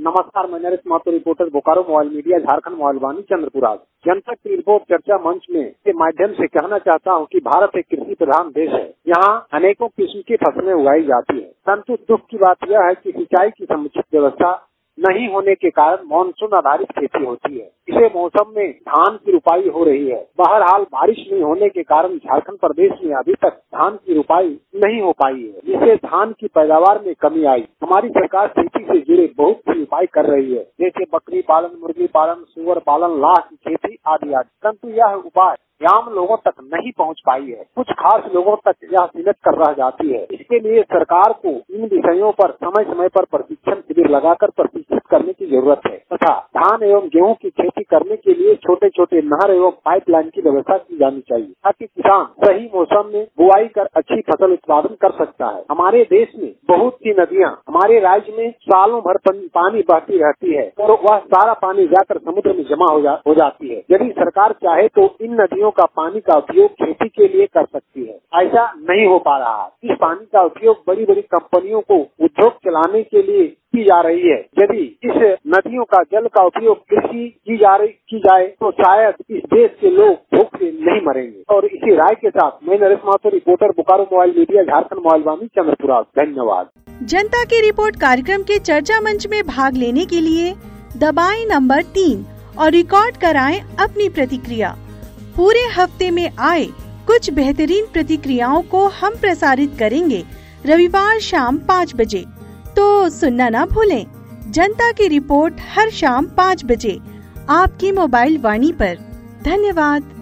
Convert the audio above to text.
नमस्कार, मैं Naresh Mahto, reporter Bokaro mobile media, Jharkhand mobile Vani, Chandrapur. जनता की रिपोर्ट चर्चा मंच में के माध्यम से कहना चाहता हूं कि भारत एक कृषि प्रधान देश है। यहां अनेकों किस्म की फसलें उगाई जाती है, परंतु दुख की बात यह है कि सिंचाई की समुचित व्यवस्था नहीं होने के कारण मानसून आधारित खेती होती है। इसे मौसम में धान की रुपाई हो रही है। बहरहाल बारिश नहीं होने के कारण झारखंड प्रदेश में अभी तक धान की रुपाई नहीं हो पाई है, जिससे धान की पैदावार में कमी आई। हमारी सरकार खेती से जुड़े बहुत सी उपाय कर रही है, जैसे बकरी पालन, मुर्गी पालन, सुअर पालन, लाख की खेती आदि आदि, परंतु यह उपाय आम लोगों तक नहीं पहुंच पाई है। कुछ खास लोगों तक यह सीमित कर रह जाती है। इसके लिए सरकार को इन विषयों पर समय समय पर प्रशिक्षण शिविर लगाकर प्रशिक्षित करने की जरूरत है तथा धान एवं गेहूं की खेती करने के लिए छोटे छोटे नहर एवं पाइपलाइन की व्यवस्था की जानी चाहिए, ताकि किसान सही मौसम में बुआई कर अच्छी फसल उत्पादन कर सकता है। हमारे देश में बहुत सी नदियां हमारे राज्य में सालों भर पानी बहती रहती है और वह सारा पानी जाकर समुद्र में जमा हो जाती है। यदि सरकार चाहे तो इन नदियों का पानी का उपयोग खेती के लिए कर सकती है। ऐसा नहीं हो पा रहा है। इस पानी का उपयोग बड़ी बड़ी कंपनियों को उद्योग चलाने के लिए की जा रही है। यदि इस नदियों का जल का उपयोग कृषि की जाए तो शायद इस देश के लोग भूख से नहीं मरेंगे। और इसी राय के साथ मैं Naresh Mahto, reporter Bokaro mobile media, Jharkhand mobile Vani, Chandrapur. धन्यवाद। जनता की रिपोर्ट कार्यक्रम के चर्चा मंच में भाग लेने के लिए दबाएं नंबर 3 और रिकॉर्ड कराएं अपनी प्रतिक्रिया। पूरे हफ्ते में आए कुछ बेहतरीन प्रतिक्रियाओं को हम प्रसारित करेंगे रविवार शाम 5 बजे, तो सुनना ना भूलें। जनता की रिपोर्ट हर शाम 5 बजे आपकी मोबाइल वाणी पर। धन्यवाद।